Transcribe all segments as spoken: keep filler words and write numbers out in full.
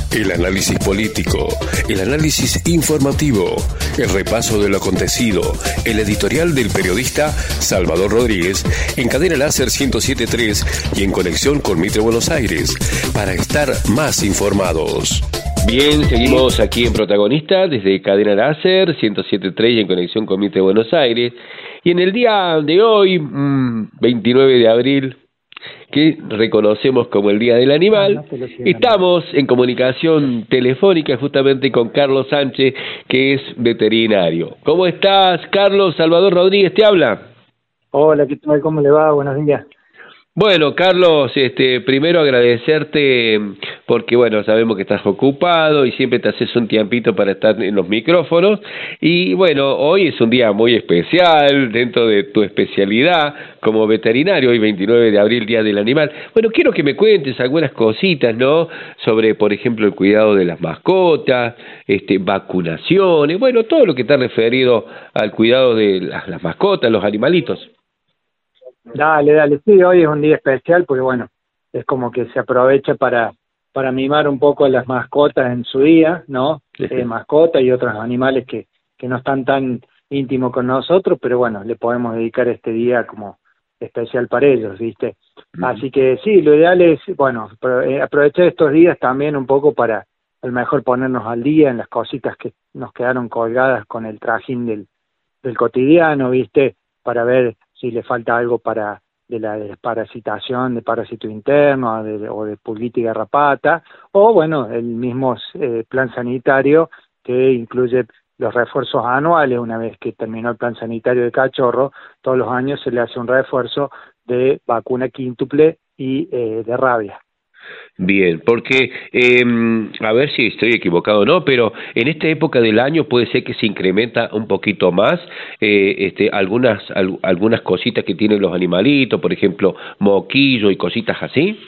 El análisis político, el análisis informativo, el repaso de lo acontecido, el editorial del periodista Salvador Rodríguez en Cadena Láser ciento siete punto tres y en conexión con Mitre Buenos Aires, para estar más informados. Bien, seguimos aquí en Protagonista desde Cadena Láser ciento siete punto tres y en conexión con Mitre Buenos Aires. Y en el día de hoy, veintinueve de abril, que reconocemos como el Día del Animal, estamos en comunicación telefónica justamente con Carlos Sánchez, que es veterinario. ¿Cómo estás, Carlos? Salvador Rodríguez te habla. Hola, ¿qué tal? ¿Cómo le va? Buenos días. Bueno, Carlos, este, primero agradecerte porque, bueno, sabemos que estás ocupado y siempre te haces un tiempito para estar en los micrófonos. Y, bueno, hoy es un día muy especial dentro de tu especialidad como veterinario, hoy veintinueve de abril, Día del Animal. Bueno, quiero que me cuentes algunas cositas, ¿no? Sobre, por ejemplo, el cuidado de las mascotas, este, vacunaciones, bueno, todo lo que está referido al cuidado de las, las mascotas, los animalitos. Dale, dale, sí, hoy es un día especial porque, bueno, es como que se aprovecha para para mimar un poco a las mascotas en su día, ¿no? Eh, mascotas y otros animales que, que no están tan íntimos con nosotros, pero bueno, le podemos dedicar este día como especial para ellos, ¿viste? Uh-huh. Así que sí, lo ideal es, bueno, aprovechar estos días también un poco para a lo mejor ponernos al día en las cositas que nos quedaron colgadas con el trajín del, del cotidiano, ¿viste? Para ver si le falta algo para de la desparasitación, de parásito interno de, o de pulguita y garrapata, o bueno, el mismo eh, plan sanitario que incluye los refuerzos anuales. Una vez que terminó el plan sanitario de cachorro, todos los años se le hace un refuerzo de vacuna quíntuple y eh, de rabia. Bien, porque, eh, a ver si estoy equivocado o no, pero en esta época del año puede ser que se incrementa un poquito más eh, este, algunas al, algunas cositas que tienen los animalitos, por ejemplo, moquillo y cositas así.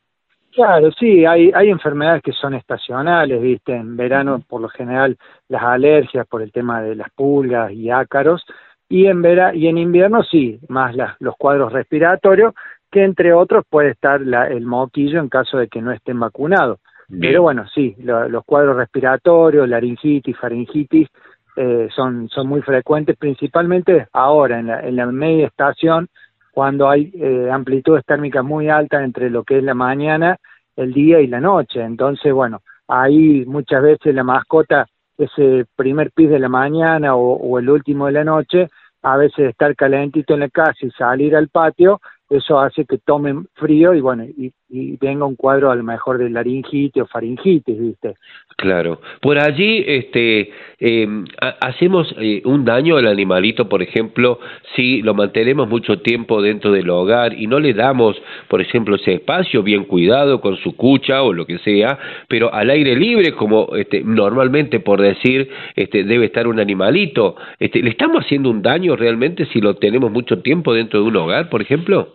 Claro, sí, hay hay enfermedades que son estacionales, ¿viste? En verano, por lo general, las alergias por el tema de las pulgas y ácaros, y en vera, y en invierno sí, más las, los cuadros respiratorios, que entre otros puede estar la, el moquillo en caso de que no estén vacunados. Bien. Pero bueno, sí, lo, los cuadros respiratorios, laringitis, faringitis, eh, son, son muy frecuentes, principalmente ahora, en la, en la media estación, cuando hay eh, amplitudes térmicas muy altas entre lo que es la mañana, el día y la noche. Entonces, bueno, ahí muchas veces la mascota, ese primer pis de la mañana o, o el último de la noche, a veces estar calentito en la casa y salir al patio, eso hace que tomen frío y bueno, y, y venga un cuadro a lo mejor de laringitis o faringitis, ¿viste? Claro. Por allí, este, eh, hacemos eh, un daño al animalito, por ejemplo, si lo mantenemos mucho tiempo dentro del hogar y no le damos, por ejemplo, ese espacio bien cuidado con su cucha o lo que sea, pero al aire libre, como este, normalmente, por decir, este, debe estar un animalito. Este, ¿le estamos haciendo un daño realmente si lo tenemos mucho tiempo dentro de un hogar, por ejemplo?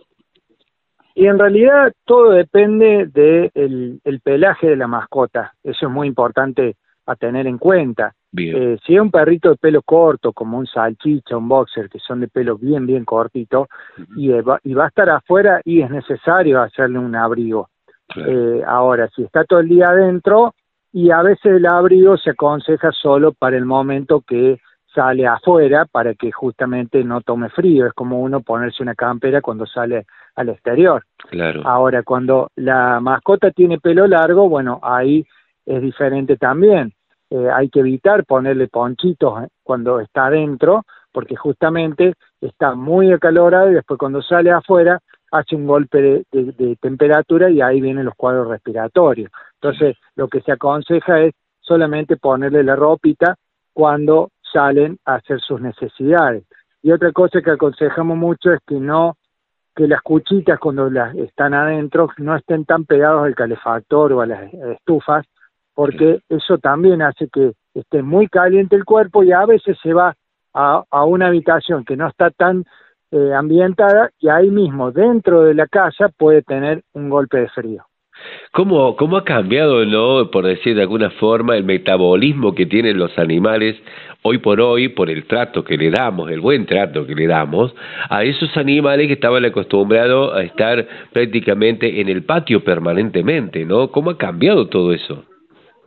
Y en realidad todo depende del de el pelaje de la mascota, eso es muy importante a tener en cuenta. Eh, si es un perrito de pelo corto, como un salchicha, un boxer, que son de pelo bien, bien cortito, uh-huh. y, va, y va a estar afuera y es necesario hacerle un abrigo. Claro. Eh, ahora, si está todo el día adentro, y a veces el abrigo se aconseja solo para el momento que sale afuera, para que justamente no tome frío, es como uno ponerse una campera cuando sale al exterior. Claro. Ahora, cuando la mascota tiene pelo largo, bueno, ahí es diferente también. Eh, hay que evitar ponerle ponchitos cuando está adentro, porque justamente está muy acalorado y después cuando sale afuera hace un golpe de, de, de temperatura y ahí vienen los cuadros respiratorios. Entonces, lo que se aconseja es solamente ponerle la ropita cuando salen a hacer sus necesidades. Y otra cosa que aconsejamos mucho es que no, que las cuchitas cuando las están adentro no estén tan pegados al calefactor o a las estufas, porque eso también hace que esté muy caliente el cuerpo y a veces se va a, a una habitación que no está tan eh, ambientada y ahí mismo dentro de la casa puede tener un golpe de frío. ¿Cómo, cómo ha cambiado, no, por decir de alguna forma, el metabolismo que tienen los animales hoy por hoy por el trato que le damos, el buen trato que le damos a esos animales que estaban acostumbrados a estar prácticamente en el patio permanentemente, ¿no? ¿Cómo ha cambiado todo eso?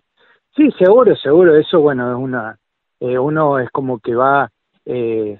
Sí, seguro, seguro, eso, bueno, es una, eh, uno es como que va eh,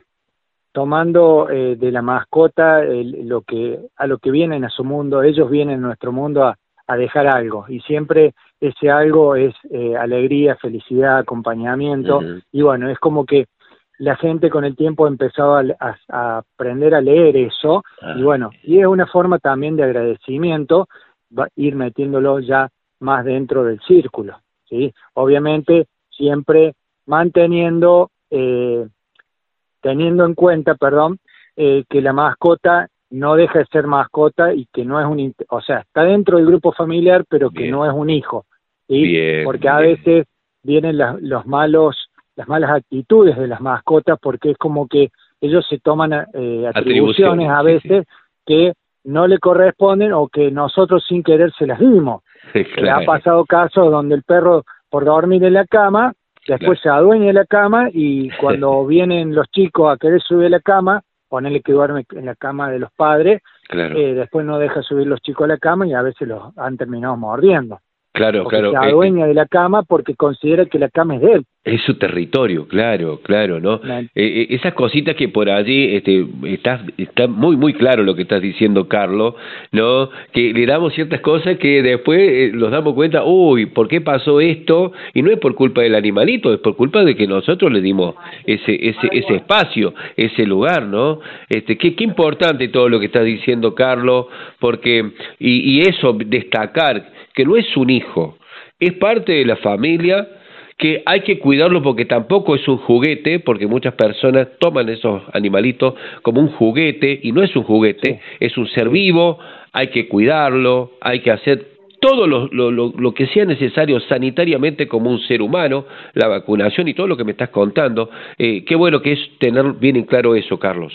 tomando eh, de la mascota el, lo que a lo que vienen a su mundo, ellos vienen a nuestro mundo a, a dejar algo, y siempre ese algo es eh, alegría, felicidad, acompañamiento, uh-huh. Y bueno, es como que la gente con el tiempo empezaba a, a aprender a leer eso, uh-huh. Y bueno, y es una forma también de agradecimiento, va, ir metiéndolo ya más dentro del círculo, ¿sí? Obviamente siempre manteniendo, eh, teniendo en cuenta, perdón, eh, que la mascota no deja de ser mascota y que no es un, o sea, está dentro del grupo familiar, pero que bien. No es un hijo, ¿sí? Bien, porque a bien. Veces vienen la, los malos, las malas actitudes de las mascotas, porque es como que ellos se toman eh, atribuciones, atribuciones a veces sí, sí. que no le corresponden o que nosotros sin querer se las dimos. Sí, claro. Ha pasado casos donde el perro, por dormir en la cama, después claro. se adueña de la cama, y cuando vienen los chicos a querer subir a la cama, ponerle que duerme en la cama de los padres, claro. eh, después no deja subir los chicos a la cama y a veces los han terminado mordiendo. Claro, porque claro. se adueña eh, de la cama porque considera que la cama es de él. Es su territorio, claro, claro, ¿no? Eh, eh, esas cositas que por allí, este, está, está muy, muy claro lo que estás diciendo, Carlos, ¿no? Que le damos ciertas cosas que después eh, nos damos cuenta, uy, ¿por qué pasó esto? Y no es por culpa del animalito, es por culpa de que nosotros le dimos ese, ese, ese espacio, ese lugar, ¿no? Este, qué, qué importante todo lo que estás diciendo, Carlos, porque, y, y eso, destacar que no es un hijo, es parte de la familia, que hay que cuidarlo porque tampoco es un juguete, porque muchas personas toman esos animalitos como un juguete, y no es un juguete, sí. Es un ser vivo, hay que cuidarlo, hay que hacer todo lo, lo, lo, lo que sea necesario sanitariamente como un ser humano, la vacunación y todo lo que me estás contando. Eh, qué bueno que es tener bien en claro eso, Carlos.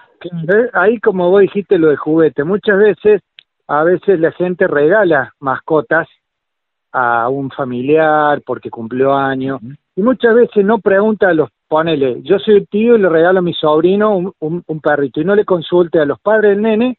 Ahí, como vos dijiste, lo de juguete, muchas veces, a veces la gente regala mascotas a un familiar porque cumplió años, uh-huh. Y muchas veces no pregunta a los, ponele, yo soy el tío y le regalo a mi sobrino un, un, un perrito, y no le consulte a los padres del nene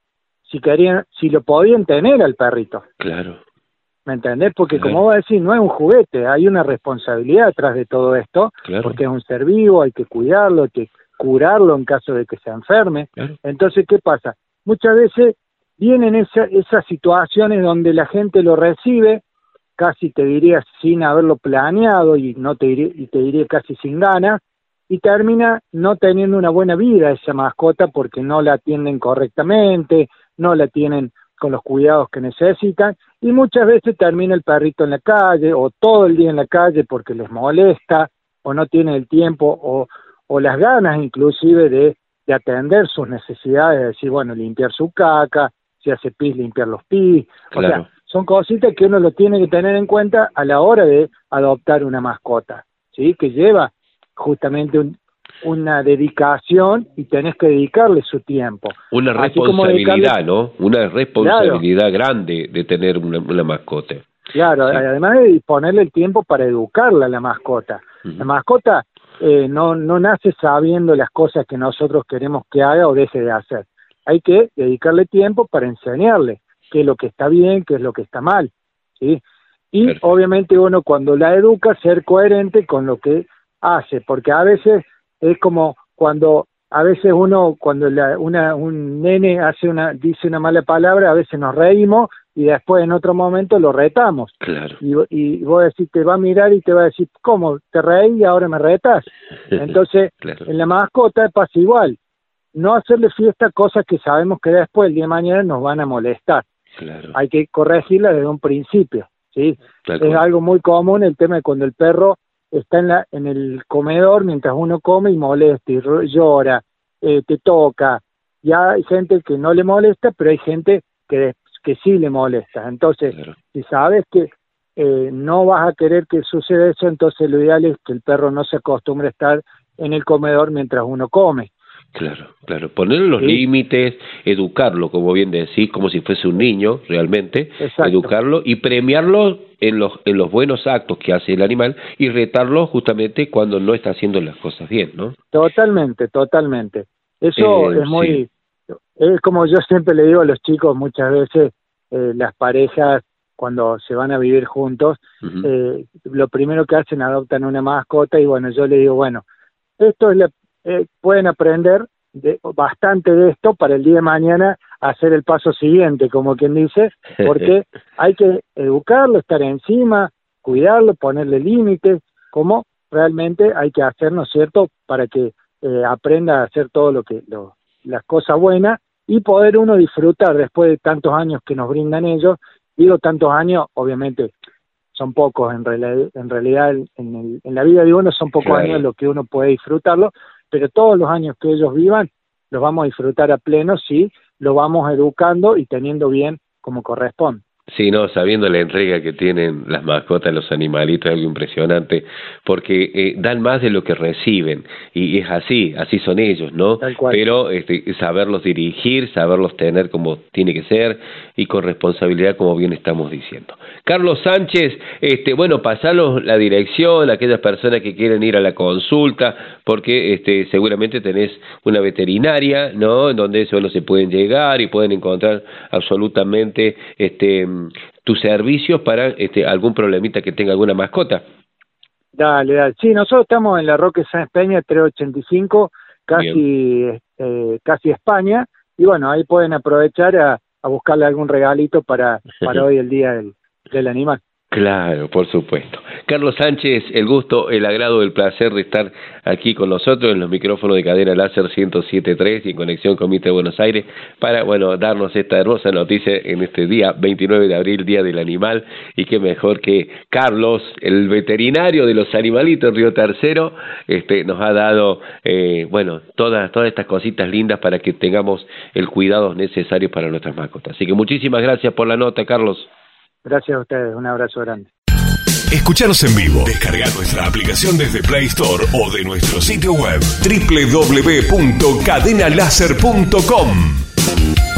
si querían, si lo podían tener al perrito. Claro. ¿Me entendés? Porque claro. Como vos decís, no es un juguete, hay una responsabilidad detrás de todo esto, claro. Porque es un ser vivo, hay que cuidarlo, hay que curarlo en caso de que se enferme. Claro. Entonces, ¿qué pasa? Muchas veces vienen esa, esas situaciones donde la gente lo recibe, casi te diría sin haberlo planeado, y no te diría, y te diría casi sin ganas, y termina no teniendo una buena vida esa mascota porque no la atienden correctamente, no la tienen con los cuidados que necesitan, y muchas veces termina el perrito en la calle, o todo el día en la calle porque les molesta, o no tienen el tiempo, o, o las ganas inclusive de, de atender sus necesidades, de decir, bueno, limpiar su caca, si hace pis, limpiar los pis, claro. O sea, son cositas que uno lo tiene que tener en cuenta a la hora de adoptar una mascota, ¿sí? Que lleva justamente un, una dedicación, y tenés que dedicarle su tiempo. Una responsabilidad, ¿no? Una responsabilidad claro. grande de tener una, una mascota. Claro, sí. Además de disponerle el tiempo para educarla a la mascota. Uh-huh. La mascota eh, no, no nace sabiendo las cosas que nosotros queremos que haga o deje de hacer. Hay que dedicarle tiempo para enseñarle qué es lo que está bien, qué es lo que está mal, ¿sí? Y perfecto. Obviamente uno cuando la educa, ser coherente con lo que hace, porque a veces es como cuando, a veces uno, cuando la, una, un nene hace una, dice una mala palabra, a veces nos reímos, y después en otro momento lo retamos. Claro. Y, y vos decís, te va a mirar y te va a decir, ¿cómo? Te reí y ahora me retás. Entonces, claro. En la mascota pasa igual. No hacerle fiesta a cosas que sabemos que después, el día de mañana, nos van a molestar. Claro. Hay que corregirla desde un principio, ¿sí? Claro. Es algo muy común el tema de cuando el perro está en la en el comedor mientras uno come y molesta y llora, eh, te toca. Ya hay gente que no le molesta, pero hay gente que, que sí le molesta. Entonces, claro. Si sabes que eh, no vas a querer que suceda eso, entonces lo ideal es que el perro no se acostumbre a estar en el comedor mientras uno come. Claro, claro, ponerle los sí. límites, educarlo, como bien decís, como si fuese un niño realmente, exacto. Educarlo y premiarlo en los en los buenos actos que hace el animal, y retarlo justamente cuando no está haciendo las cosas bien, ¿no? Totalmente, totalmente. Eso eh, es muy, sí. Es como yo siempre le digo a los chicos muchas veces, eh, las parejas cuando se van a vivir juntos, Uh-huh. eh, lo primero que hacen, adoptan una mascota, y bueno, yo le digo, bueno, esto es la, eh, pueden aprender de, bastante de esto para el día de mañana hacer el paso siguiente, como quien dice, porque hay que educarlo, estar encima, cuidarlo, ponerle límites, como realmente hay que hacer, ¿no es cierto?, para que eh, aprenda a hacer todo lo que lo, las cosas buenas y poder uno disfrutar después de tantos años que nos brindan ellos. Digo tantos años, obviamente son pocos en, reali- en realidad en, el, en la vida de uno son pocos Claro. años lo que uno puede disfrutarlo, pero todos los años que ellos vivan los vamos a disfrutar a pleno si lo vamos educando y teniendo bien como corresponde. Sí, no, sabiendo la entrega que tienen las mascotas, los animalitos, es algo impresionante, porque eh, dan más de lo que reciben, y es así, así son ellos, ¿no? Tal cual. Pero este, saberlos dirigir, saberlos tener como tiene que ser, y con responsabilidad, como bien estamos diciendo. Carlos Sánchez, este, bueno, pasalos la dirección a aquellas personas que quieren ir a la consulta, porque este, seguramente tenés una veterinaria, ¿no?, en donde solo se pueden llegar y pueden encontrar absolutamente este tus servicios para este algún problemita que tenga alguna mascota. Dale, dale. Sí, nosotros estamos en la Roque Sáenz Peña, trescientos ochenta y cinco, casi eh, casi España, y bueno, ahí pueden aprovechar a, a buscarle algún regalito para, para hoy, el día del, del animal. Claro, por supuesto. Carlos Sánchez, el gusto, el agrado, el placer de estar aquí con nosotros en los micrófonos de Cadena Láser ciento siete punto tres y en conexión con Mitre Buenos Aires para, bueno, darnos esta hermosa noticia en este día veintinueve de abril, Día del Animal, y qué mejor que Carlos, el veterinario de los animalitos en Río Tercero, este, nos ha dado, eh, bueno, todas, todas estas cositas lindas para que tengamos el cuidado necesario para nuestras mascotas. Así que muchísimas gracias por la nota, Carlos. Gracias a ustedes, un abrazo grande. Escuchanos en vivo. Descarga nuestra aplicación desde Play Store o de nuestro sitio web doble u doble u doble u punto cadena láser punto com.